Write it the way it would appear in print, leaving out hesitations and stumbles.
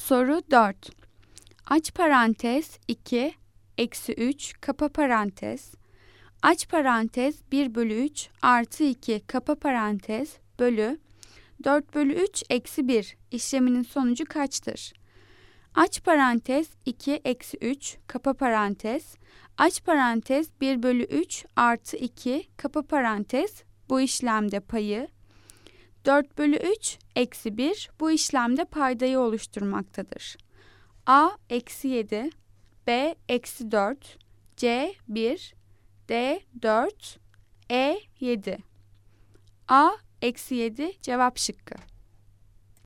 Soru 4. Aç parantez 2, eksi 3, kapa parantez. Aç parantez 1 bölü 3 artı 2 kapa parantez bölü 4 bölü 3 eksi 1 işleminin sonucu kaçtır? Aç parantez 2 eksi 3 kapa parantez. Aç parantez 1 bölü 3 artı 2 kapa parantez bu işlemde payı. 4 bölü 3 eksi 1 bu işlemde paydayı oluşturmaktadır. A eksi 7, B eksi 4, C 1, D 4, E 7. A eksi 7 cevap şıkkı.